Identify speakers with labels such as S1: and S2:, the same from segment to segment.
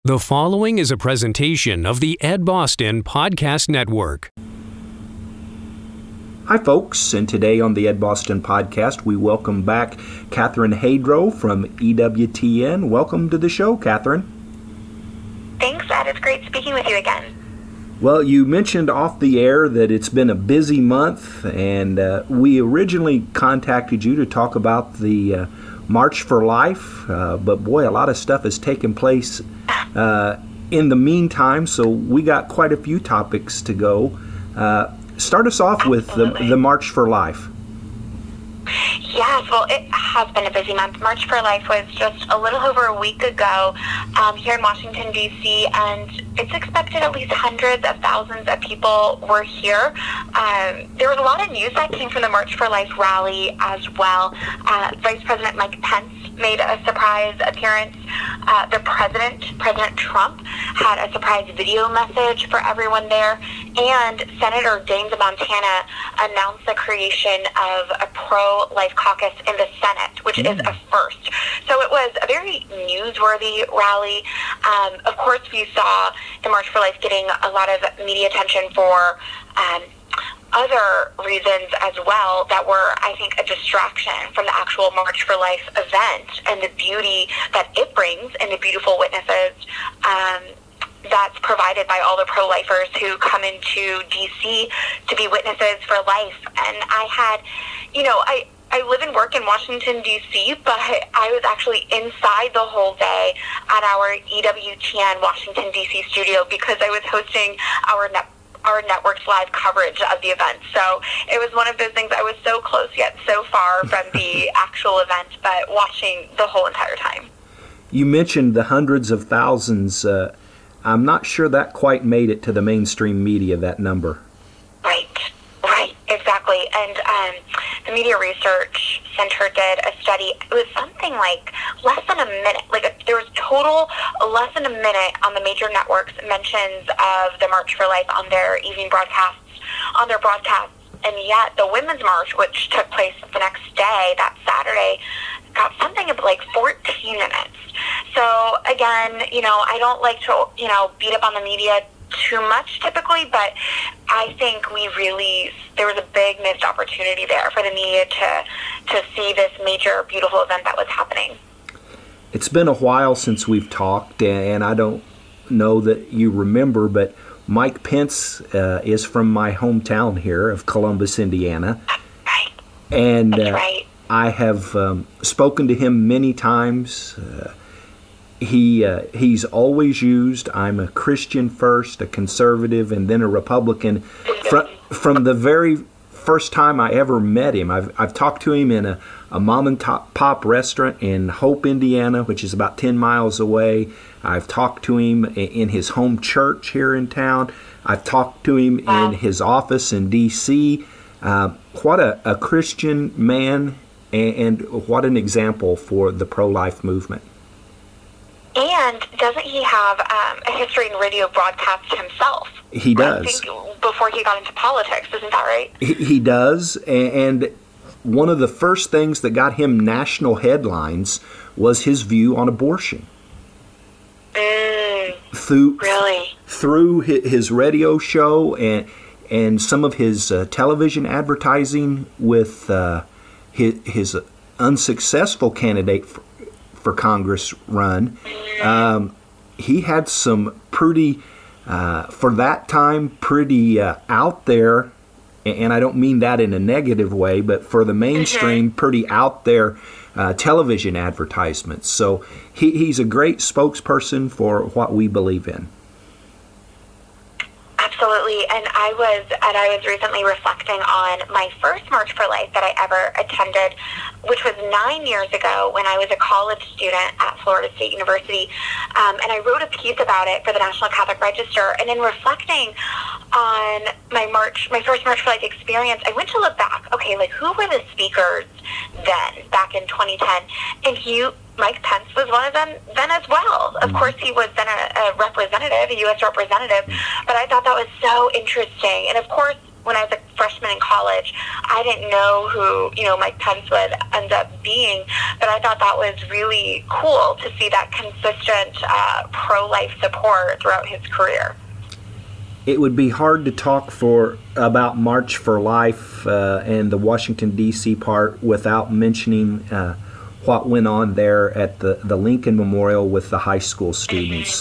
S1: The following is a presentation of the Ed Boston Podcast Network.
S2: Hi, folks, and today on the Ed Boston Podcast, we welcome back Catherine Hadro from EWTN. Welcome to the show, Catherine.
S3: Thanks, Ed. It's great speaking with you again.
S2: Well, you mentioned off the air that it's been a busy month, and we originally contacted you to talk about the March for Life, but boy, a lot of stuff has taken place in the meantime, so we got quite a few topics to go. Start us off with the March for Life.
S3: Yes, well, it has been a busy month. March for Life was just a little over a week ago here in Washington, D.C., and it's expected at least hundreds of thousands of people were here. There was a lot of news that came from the March for Life rally as well. Vice President Mike Pence made a surprise appearance. The President Trump, had a surprise video message for everyone there, and Senator James Montana announced the creation of a pro-life caucus in the Senate, which is a first. So it was a very newsworthy rally. Of course, we saw the March for Life getting a lot of media attention for other reasons as well that were, I think, a distraction from the actual March for Life event and the beauty that it brings and the beautiful witnesses that's provided by all the pro-lifers who come into D.C. to be witnesses for life. And I had, I live and work in Washington, D.C., but I was actually inside the whole day at our EWTN Washington, D.C. studio because I was hosting our network's live coverage of the event. So it was one of those things. I was so close yet so far from the actual event, but watching the whole entire time.
S2: You mentioned the hundreds of thousands. I'm not sure that quite made it to the mainstream media, that number.
S3: Right, exactly. And the Media Research Center did a study. It was something like less than a minute. There was total less than a minute on the major networks mentions of the March for Life on their evening broadcasts, and yet the Women's March, which took place the next day, that Saturday, got something of like 14 minutes. So again, I don't like to, beat up on the media too much typically, but I think there was a big missed opportunity there for the media to see this major, beautiful event that was happening.
S2: It's been a while since we've talked, and I don't know that you remember, but Mike Pence is from my hometown here of Columbus, Indiana.
S3: Right.
S2: And
S3: that's right.
S2: I have spoken to him many times. He's always used, I'm a Christian first, a conservative, and then a Republican. From the very first time I ever met him, I've talked to him in a mom and pop restaurant in Hope, Indiana, which is about 10 miles away. I've talked to him in his home church here in town. I've talked to him in his office in D.C. What a Christian man, and what an example for the pro-life movement.
S3: And doesn't he have a history in radio broadcast himself?
S2: He does.
S3: I think before he got into politics, isn't that right? He
S2: does, and one of the first things that got him national headlines was his view on abortion. Through his radio show and some of his television advertising with his unsuccessful candidate for Congress run, he had some pretty, for that time, pretty out there, and I don't mean that in a negative way, but for the mainstream, pretty out there television advertisements. So he's a great spokesperson for what we believe in.
S3: Absolutely, and I was recently reflecting on my first March for Life that I ever attended, which was 9 years ago when I was a college student at Florida State University, and I wrote a piece about it for the National Catholic Register. And in reflecting on my first March for Life experience, I went to look back. Okay, who were the speakers then, back in 2010? And Mike Pence was one of them then as well. Of course, he was then a representative, a U.S. representative, but I thought that was so interesting. And of course, when I was a freshman in college. I didn't know who, Mike Pence would end up being, but I thought that was really cool to see that consistent pro-life support throughout his career.
S2: It would be hard to talk about March for Life and the Washington, D.C. part without mentioning what went on there at the Lincoln Memorial with the high school students.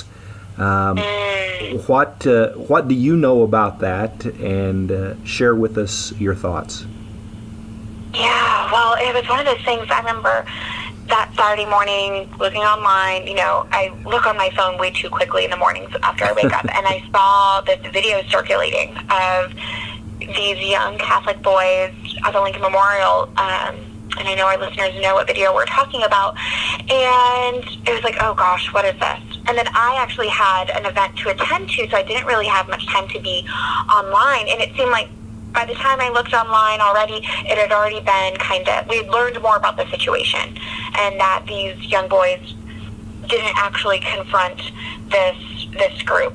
S2: What do you know about that? And share with us your thoughts.
S3: Yeah, well, it was one of those things. I remember that Saturday morning looking online. I look on my phone way too quickly in the mornings after I wake up, and I saw this video circulating of these young Catholic boys at the Lincoln Memorial. And I know our listeners know what video we're talking about. And it was like, oh gosh, what is this? And then I actually had an event to attend to, so I didn't really have much time to be online. And it seemed like by the time I looked online already, it had already been we had learned more about the situation, and that these young boys didn't actually confront this group.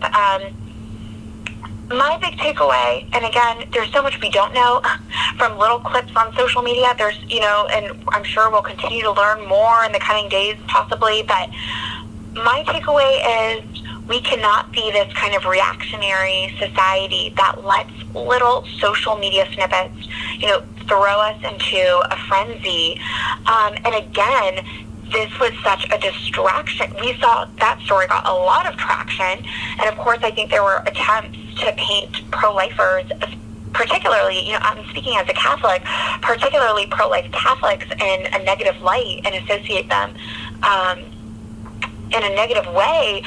S3: My big takeaway, and again, there's so much we don't know from little clips on social media. There's, and I'm sure we'll continue to learn more in the coming days, possibly, but my takeaway is we cannot be this kind of reactionary society that lets little social media snippets, throw us into a frenzy. And again, this was such a distraction. We saw that story got a lot of traction. And of course, I think there were attempts to paint pro-lifers, particularly, I'm speaking as a Catholic, particularly pro-life Catholics, in a negative light and associate them in a negative way.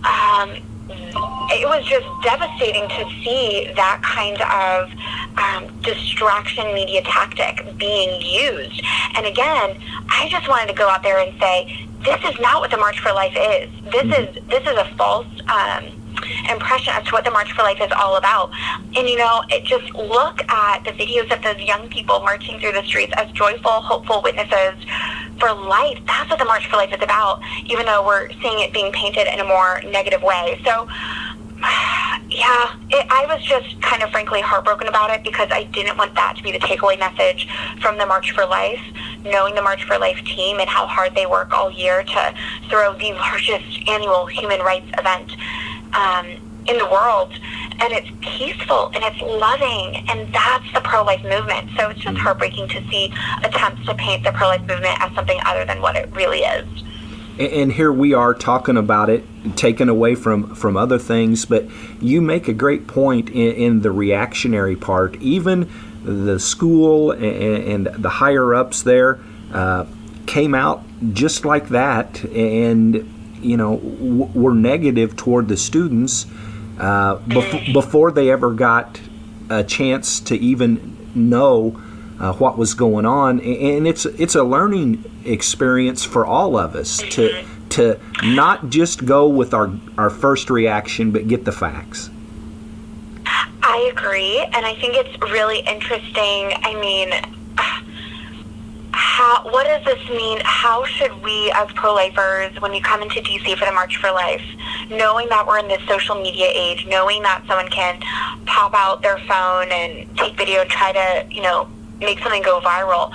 S3: It was just devastating to see that kind of distraction media tactic being used. And again, I just wanted to go out there and say, this is not what the March for Life is. This is a false impression as to what the March for Life is all about. And it just look at the videos of those young people marching through the streets as joyful, hopeful witnesses for life. That's what the March for Life is about, even though we're seeing it being painted in a more negative way. So I was just kind of frankly heartbroken about it, because I didn't want that to be the takeaway message from the March for Life, knowing the March for Life team and how hard they work all year to throw the largest annual human rights event in the world. And it's peaceful and it's loving, and that's the pro-life movement. So it's just heartbreaking to see attempts to paint the pro-life movement as something other than what it really is.
S2: And here we are talking about it, taken away from other things, but you make a great point in the reactionary part. Even the school and the higher-ups there came out just like that, and were negative toward the students before they ever got a chance to even know what was going on. And it's a learning experience for all of us to not just go with our first reaction, but get the facts.
S3: I agree, and I think it's really interesting. I mean, what does this mean? How should we as pro-lifers, when we come into D.C. for the March for Life, knowing that we're in this social media age, knowing that someone can pop out their phone and take video and try to, make something go viral,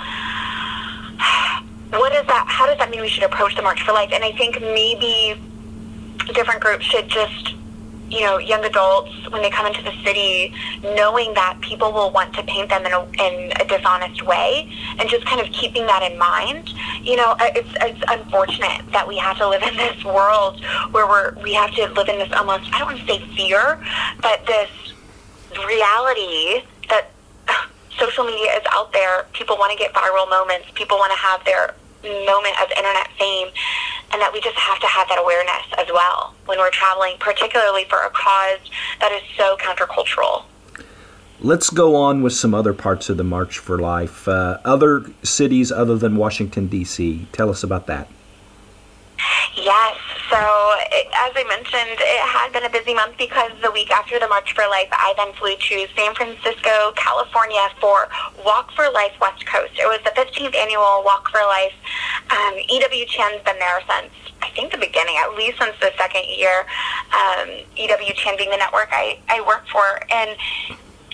S3: how does that mean we should approach the March for Life? And I think maybe different groups should just, young adults, when they come into the city, knowing that people will want to paint them in a dishonest way, and just kind of keeping that in mind. It's unfortunate that we have to live in this world where we have to live in this almost, I don't want to say fear, but this reality that social media is out there. People want to get viral moments. People want to have their moment of internet fame, and that we just have to have that awareness as well when we're traveling, particularly for a cause that is so countercultural.
S2: Let's go on with some other parts of the March for Life. Other cities other than Washington, D.C. Tell us about that.
S3: Yes. So as I mentioned, it had been a busy month because the week after the March for Life, I then flew to San Francisco, California for Walk for Life West Coast. It was the 15th annual Walk for Life. E.W. Chan's been there since, I think, the beginning, at least since the second year. E.W. Chan being the network I work for. And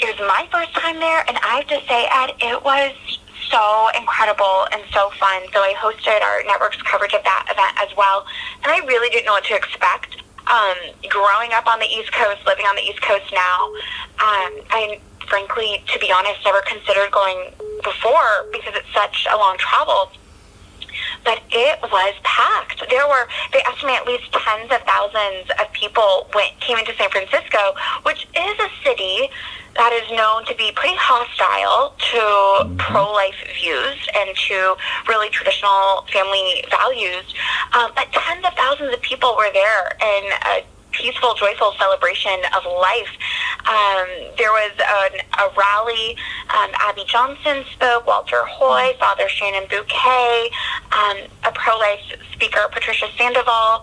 S3: it was my first time there, and I have to say, Ed, it was so incredible and so fun. So I hosted our network's coverage of that event as well, and I really didn't know what to expect. Growing up on the East Coast, living on the East Coast now, I frankly, to be honest, never considered going before because it's such a long travel. But it was packed. They estimate at least tens of thousands of people came into San Francisco, which is a city that is known to be pretty hostile to pro-life views and to really traditional family values. But tens of thousands of people were there in a peaceful, joyful celebration of life. There was a rally. Abby Johnson spoke, Walter Hoy, Father Shannon Bouquet, a pro-life speaker, Patricia Sandoval,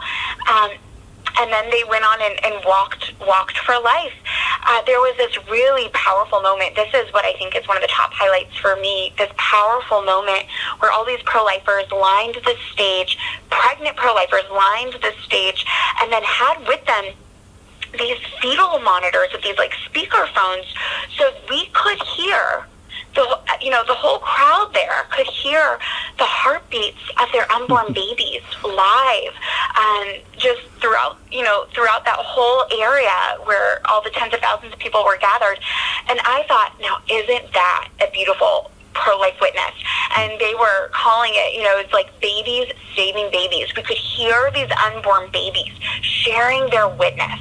S3: and then they went on and walked for life. There was this really powerful moment. This is what I think is one of the top highlights for me, this powerful moment where all these pro-lifers lined the stage, pregnant pro-lifers lined the stage, and then had with them these fetal monitors with these like speaker phones, so we could hear the whole crowd there could hear the heartbeats of their unborn babies live, just throughout that whole area where all the tens of thousands of people were gathered. And I thought, now isn't that a beautiful pro-life witness? And they were calling it, it's like babies saving babies. We could hear these unborn babies sharing their witness.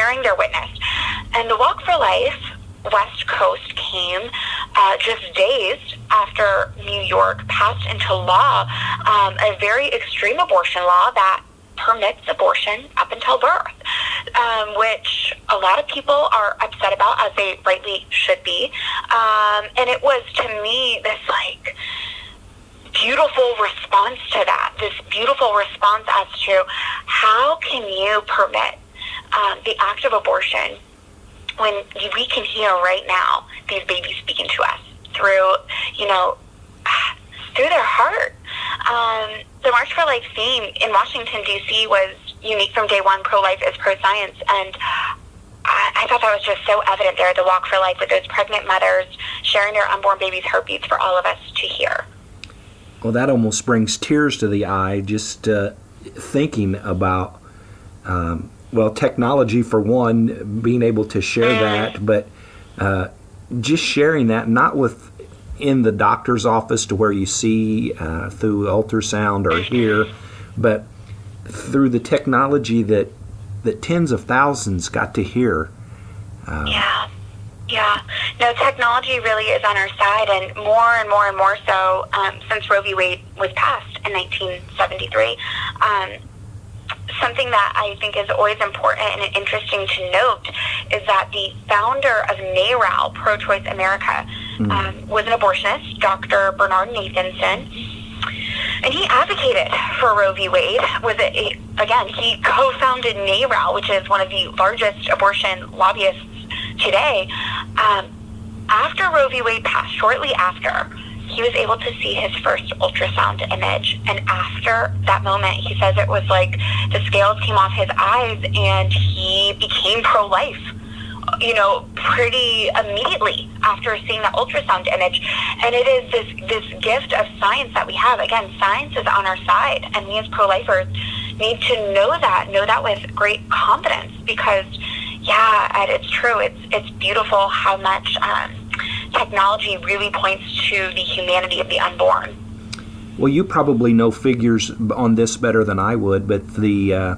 S3: And the Walk for Life West Coast came just days after New York passed into law a very extreme abortion law that permits abortion up until birth, which a lot of people are upset about, as they rightly should be. And it was, to me, this beautiful response to that, this beautiful response as to how can you permit the act of abortion when we can hear right now these babies speaking to us through their heart. The March for Life theme in Washington, D.C. was unique from day one. Pro-life is pro-science. And I thought that was just so evident there, the Walk for Life, with those pregnant mothers sharing their unborn babies' heartbeats for all of us to hear.
S2: Well, that almost brings tears to the eye just thinking about, technology for one, being able to share that, but just sharing that, not in the doctor's office to where you see through ultrasound or hear, but through the technology that tens of thousands got to hear.
S3: Yeah. No, technology really is on our side, and more so since Roe v. Wade was passed in 1973. Something that I think is always important and interesting to note is that the founder of NARAL, Pro-Choice America, was an abortionist, Dr. Bernard Nathanson, and he advocated for Roe v. Wade. He co-founded NARAL, which is one of the largest abortion lobbyists today. After Roe v. Wade passed, shortly after, he was able to see his first ultrasound image. And after that moment, he says it was like the scales came off his eyes and he became pro-life, pretty immediately after seeing that ultrasound image. And it is this gift of science that we have. Again, science is on our side, and we as pro-lifers need to know that with great confidence, because Ed, it's true. It's beautiful how much technology really points to the humanity of the unborn.
S2: Well, you probably know figures on this better than I would, but the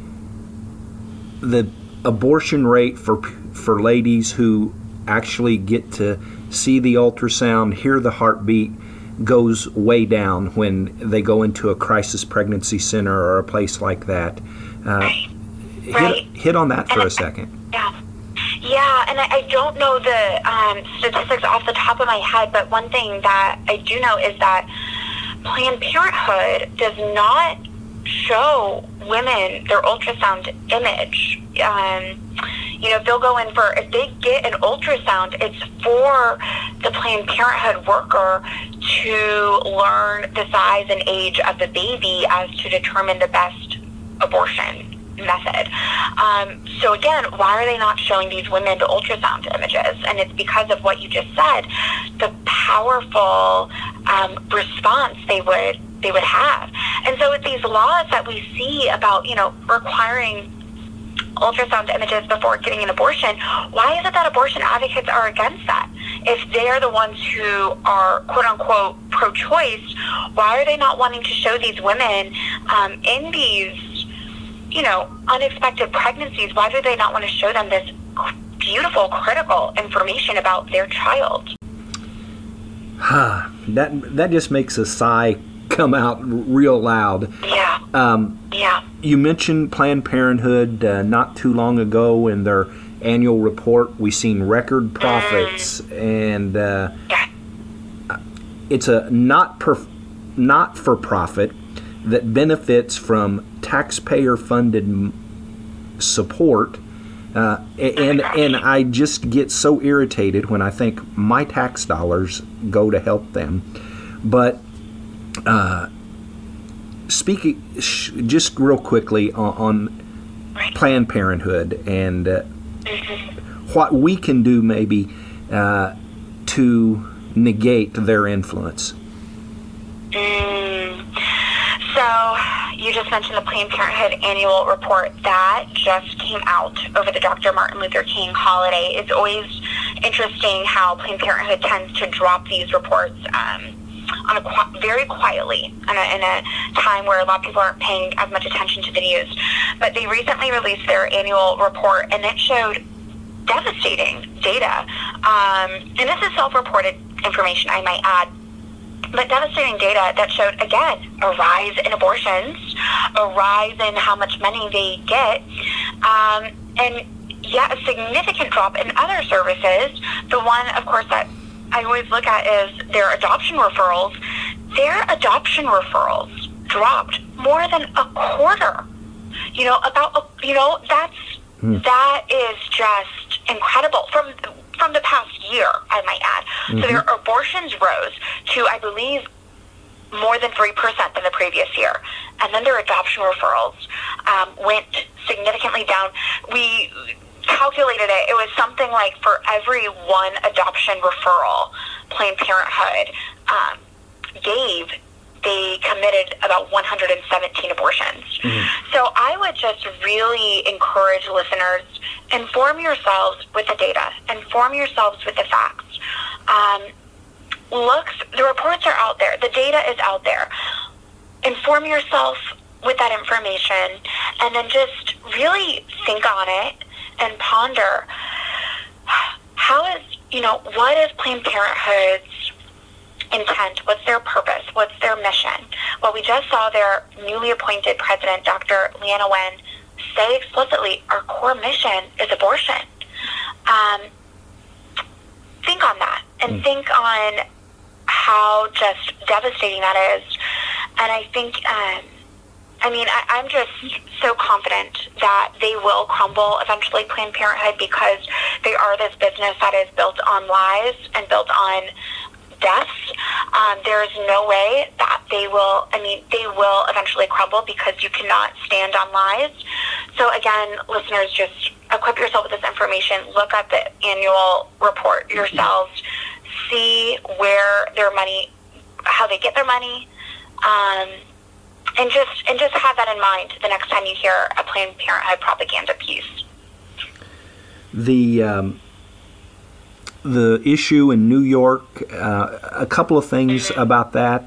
S2: abortion rate for ladies who actually get to see the ultrasound, hear the heartbeat, goes way down when they go into a crisis pregnancy center or a place like that.
S3: Right.
S2: Hit on that for a second.
S3: Yeah, and I don't know the statistics off the top of my head, but one thing that I do know is that Planned Parenthood does not show women their ultrasound image. They'll go in if they get an ultrasound, it's for the Planned Parenthood worker to learn the size and age of the baby as to determine the best abortion method. So again, why are they not showing these women the ultrasound images? And it's because of what you just said, the powerful response they would have. And so with these laws that we see about, requiring ultrasound images before getting an abortion, why is it that abortion advocates are against that? If they're the ones who are quote-unquote pro-choice, why are they not wanting to show these women in these, unexpected pregnancies? Why do they not want to show them this beautiful, critical information about their child?
S2: That just makes a sigh come out real loud.
S3: Yeah.
S2: You mentioned Planned Parenthood not too long ago in their annual report. We've seen record profits, and it's a not-for-profit that benefits from taxpayer-funded support. And I just get so irritated when I think my tax dollars go to help them. But speaking just real quickly on Planned Parenthood and what we can do maybe to negate their influence.
S3: So you just mentioned the Planned Parenthood annual report that just came out over the Dr. Martin Luther King holiday. It's always interesting how Planned Parenthood tends to drop these reports very quietly in a time where a lot of people aren't paying as much attention to the news. But they recently released their annual report, and it showed devastating data. And this is self-reported information, I might add. But devastating data that showed, again, a rise in abortions, a rise in how much money they get, and yet a significant drop in other services. The one, of course, that I always look at is their adoption referrals. Their adoption referrals dropped more than a quarter. That is just incredible. From the past year, I might add. Mm-hmm. So their abortions rose to, I believe, more than 3% than the previous year. And then their adoption referrals went significantly down. We calculated it. It was something like for every one adoption referral Planned Parenthood gave, they committed about 117 abortions. Mm-hmm. So I would just really encourage listeners, inform yourselves with the data, inform yourselves with the facts. The reports are out there, the data is out there. Inform yourself with that information, and then just really think on it and ponder what is Planned Parenthood's intent? What's their purpose? What's their mission? Well, we just saw their newly appointed president, Dr. Leana Wen, say explicitly, our core mission is abortion. Think on that, and think on how just devastating that is. And I think, I'm just so confident that they will crumble eventually, Planned Parenthood, because they are this business that is built on lies and built on deaths. There is no way that they will eventually crumble, because you cannot stand on lies. So again, listeners, just equip yourself with this information. Look at the annual report yourselves. See where their money, how they get their money, and just have that in mind the next time you hear a Planned Parenthood propaganda piece.
S2: The issue in New York, a couple of things about that.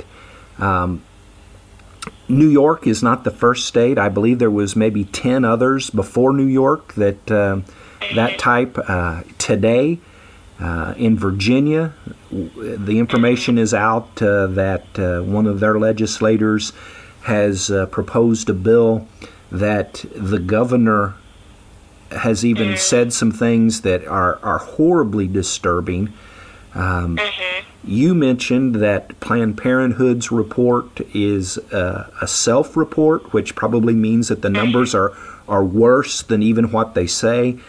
S2: New York is not the first state. I believe there was maybe 10 others before New York that type. Today, in Virginia, the information is out that one of their legislators has proposed a bill that the governor has even said some things that are horribly disturbing. You mentioned that Planned Parenthood's report is a self-report, which probably means that the numbers are worse than even what they say.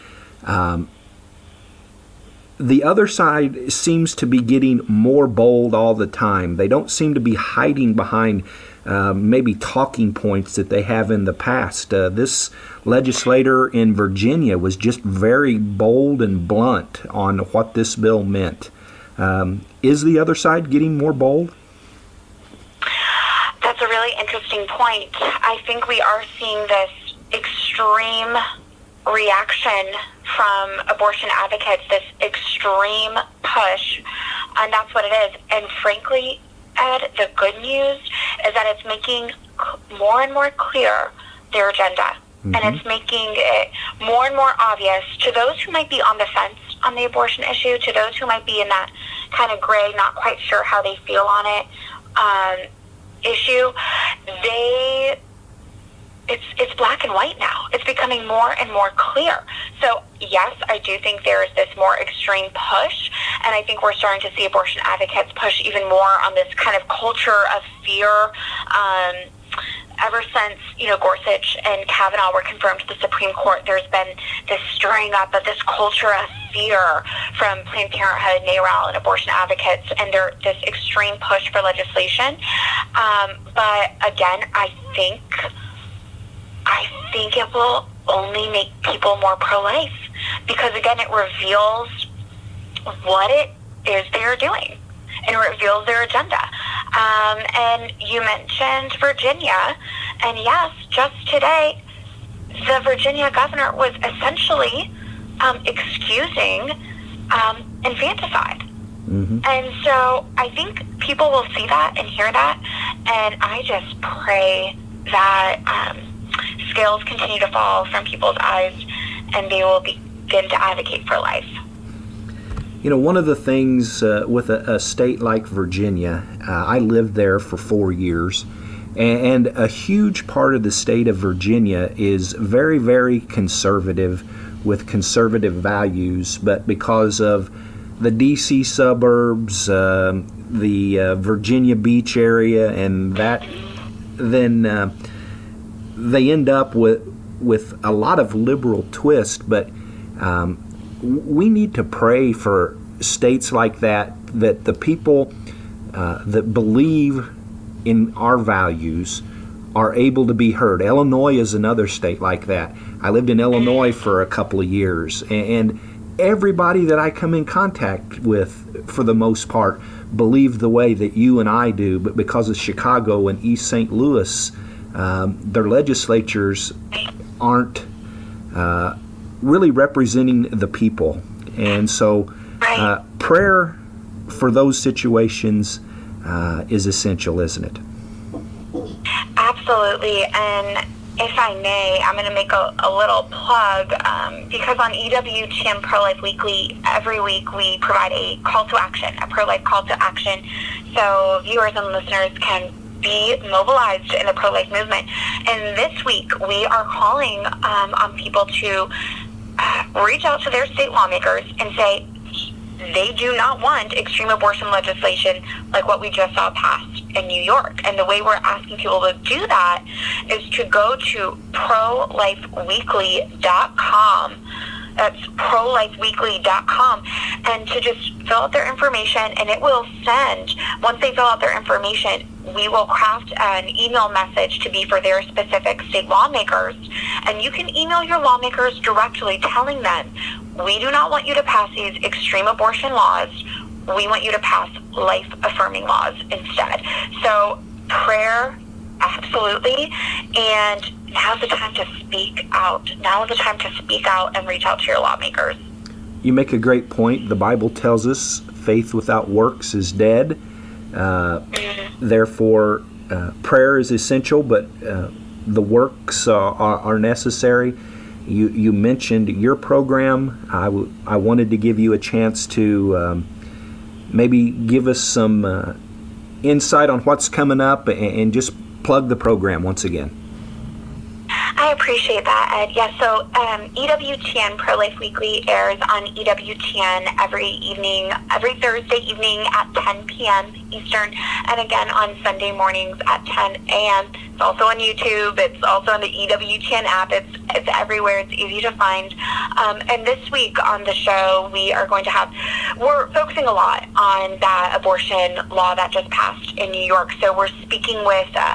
S2: The other side seems to be getting more bold all the time. They don't seem to be hiding behind maybe talking points that they have in the past. This legislator in Virginia was just very bold and blunt on what this bill meant. Is the other side getting more bold?
S3: That's a really interesting point. I think we are seeing this extreme reaction from abortion advocates, this extreme push, and that's what it is. And frankly, Ed, the good news is that it's making more and more clear their agenda. Mm-hmm. And it's making it more and more obvious to those who might be on the fence on the abortion issue, to those who might be in that kind of gray, not quite sure how they feel on it issue. It's black and white now. It's becoming more and more clear. So yes, I do think there is this more extreme push, and I think we're starting to see abortion advocates push even more on this kind of culture of fear. Ever since, Gorsuch and Kavanaugh were confirmed to the Supreme Court, there's been this stirring up of this culture of fear from Planned Parenthood, NARAL, and abortion advocates, and this extreme push for legislation. But again, I think it will only make people more pro-life, because again, it reveals what it is they're doing, and it reveals their agenda. And you mentioned Virginia, and yes, just today, the Virginia governor was essentially excusing infanticide. Mm-hmm. And so I think people will see that and hear that, and I just pray that scales continue to fall from people's eyes and they will begin to advocate for life.
S2: One of the things with a state like Virginia, I lived there for 4 years, and a huge part of the state of Virginia is very, very conservative, with conservative values, but because of the D.C. suburbs, the Virginia Beach area, and that, then they end up with a lot of liberal twist, but we need to pray for states like that the people that believe in our values are able to be heard. Illinois is another state like that. I lived in Illinois for a couple of years, and everybody that I come in contact with, for the most part, believe the way that you and I do, but because of Chicago and East St. Louis, their legislatures aren't really representing the people. And so prayer for those situations is essential, isn't it?
S3: Absolutely. And if I may, I'm going to make a little plug, because on EWTN Pro-Life Weekly, every week we provide a call to action, a pro-life call to action, so viewers and listeners can be mobilized in the pro-life movement. And this week we are calling on people to reach out to their state lawmakers and say they do not want extreme abortion legislation like what we just saw passed in New York. And the way we're asking people to do that is to go to prolifeweekly.com. That's prolifeweekly.com, and to just fill out their information, and it will send, once they fill out their information, we will craft an email message to be for their specific state lawmakers. And you can email your lawmakers directly telling them, we do not want you to pass these extreme abortion laws. We want you to pass life-affirming laws instead. So prayer, absolutely. And now's the time to speak out. Now is the time to speak out and reach out to your lawmakers.
S2: You make a great point. The Bible tells us faith without works is dead. Therefore, prayer is essential, but the works are necessary. You mentioned your program. I wanted to give you a chance to maybe give us some insight on what's coming up and just plug the program once again.
S3: I appreciate that, Ed. Yeah, so EWTN Pro-Life Weekly airs on EWTN every Thursday evening at 10 p.m. Eastern, and again on Sunday mornings at 10 a.m. It's also on YouTube. It's also on the EWTN app. It's everywhere. It's easy to find. And this week on the show, we're focusing a lot on that abortion law that just passed in New York. So we're speaking with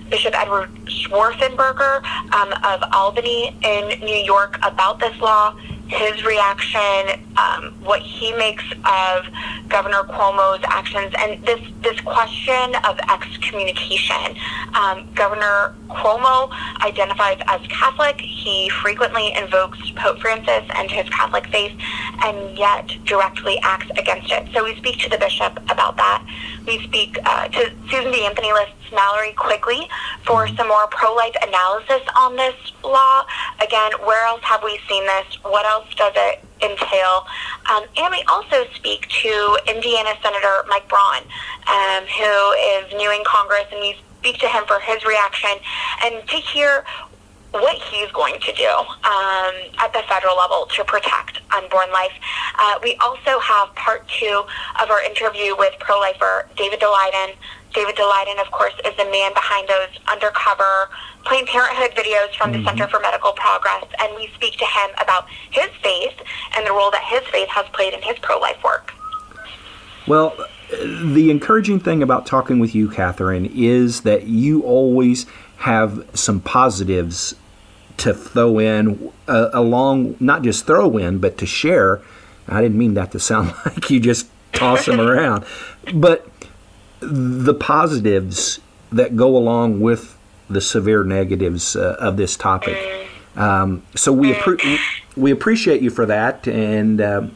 S3: Bishop Edward Schwarzenberger of Albany in New York about this law, his reaction, what he makes of Governor Cuomo's actions, and this question of excommunication. Governor Cuomo identifies as Catholic. He frequently invokes Pope Francis and his Catholic faith, and yet directly acts against it. So we speak to the bishop about that. We speak to Susan B. Anthony lists Mallory Quigley for some more pro-life analysis on this law. Again, where else have we seen this? What else does it entail? And we also speak to Indiana Senator Mike Braun, who is new in Congress, and we speak to him for his reaction and to hear what he's going to do at the federal level to protect unborn life. We also have part 2 of our interview with pro-lifer David Daleiden. David Daleiden, of course, is the man behind those undercover Planned Parenthood videos from the Center for Medical Progress, and we speak to him about his faith and the role that his faith has played in his pro-life work.
S2: Well, the encouraging thing about talking with you, Catherine, is that you always have some positives to throw in along, not just throw in, but to share. I didn't mean that to sound like you just toss them around, but the positives that go along with the severe negatives of this topic. So we appreciate you for that, and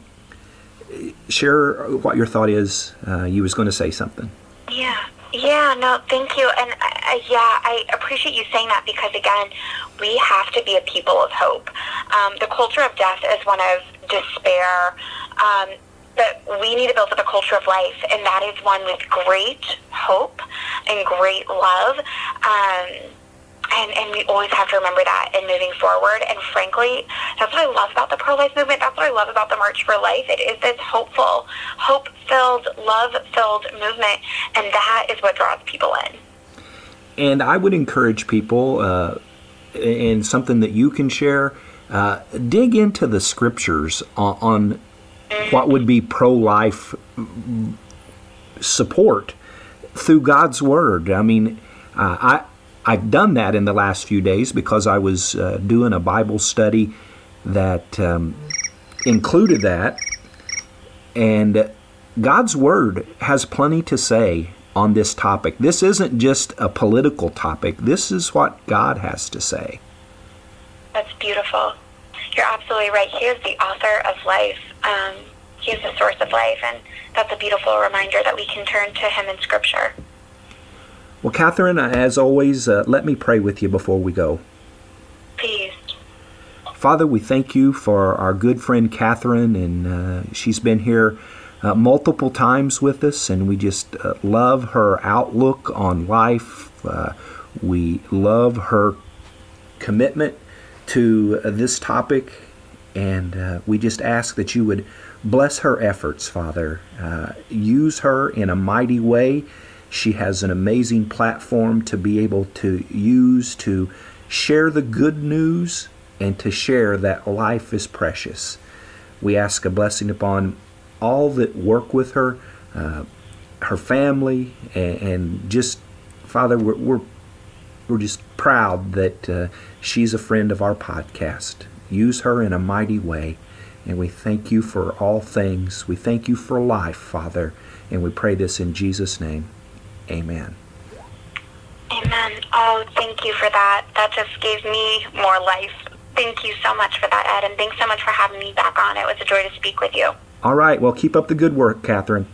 S2: share what your thought is. You was going to say something.
S3: Yeah, no, thank you. And I appreciate you saying that, because again, we have to be a people of hope. The culture of death is one of despair, but we need to build up a culture of life, and that is one with great hope and great love. And we always have to remember that in moving forward. And frankly, that's what I love about the pro-life movement. That's what I love about the March for Life. It is this hopeful, hope-filled, love-filled movement, and that is what draws people in.
S2: And I would encourage people, and something that you can share, dig into the scriptures on what would be pro-life support through God's Word. I mean, I've done that in the last few days because I was doing a Bible study that included that. And God's Word has plenty to say on this topic. This isn't just a political topic. This is what God has to say.
S3: That's beautiful. You're absolutely right. He is the author of life. He is the source of life. And that's a beautiful reminder that we can turn to Him in Scripture.
S2: Well, Catherine, as always, let me pray with you before we go.
S3: Please.
S2: Father, we thank you for our good friend Catherine, and she's been here multiple times with us, and we just love her outlook on life. We love her commitment to this topic, and we just ask that you would bless her efforts, Father. Use her in a mighty way. She has an amazing platform to be able to use to share the good news and to share that life is precious. We ask a blessing upon all that work with her, her family, and just, Father, we're just proud that she's a friend of our podcast. Use her in a mighty way, and we thank you for all things. We thank you for life, Father, and we pray this in Jesus' name. Amen.
S3: Amen. Oh, thank you for that. That just gave me more life. Thank you so much for that, Ed, and thanks so much for having me back on. It was a joy to speak with you.
S2: All right. Well, keep up the good work, Catherine.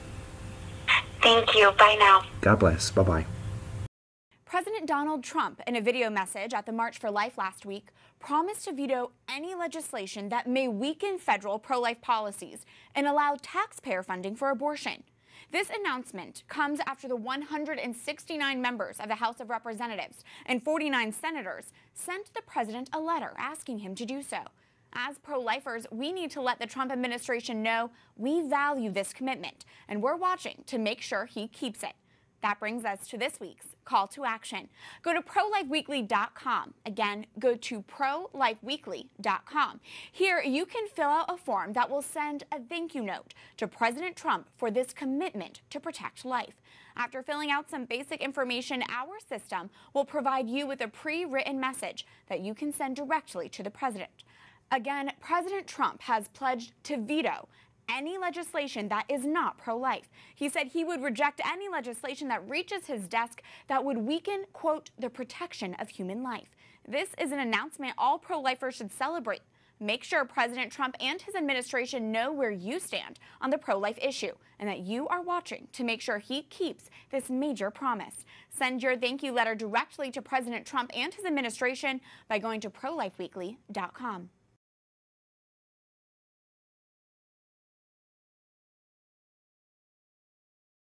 S3: Thank you. Bye now.
S2: God bless. Bye-bye.
S4: President Donald Trump, in a video message at the March for Life last week, promised to veto any legislation that may weaken federal pro-life policies and allow taxpayer funding for abortion. This announcement comes after the 169 members of the House of Representatives and 49 senators sent the president a letter asking him to do so. As pro-lifers, we need to let the Trump administration know we value this commitment, and we're watching to make sure he keeps it. That brings us to this week's call to action. Go to ProLifeWeekly.com. Again, go to ProLifeWeekly.com. Here, you can fill out a form that will send a thank you note to President Trump for this commitment to protect life. After filling out some basic information, our system will provide you with a pre-written message that you can send directly to the president. Again, President Trump has pledged to veto any legislation that is not pro-life. He said he would reject any legislation that reaches his desk that would weaken, quote, the protection of human life. This is an announcement all pro-lifers should celebrate. Make sure President Trump and his administration know where you stand on the pro-life issue and that you are watching to make sure he keeps this major promise. Send your thank you letter directly to President Trump and his administration by going to ProLifeWeekly.com.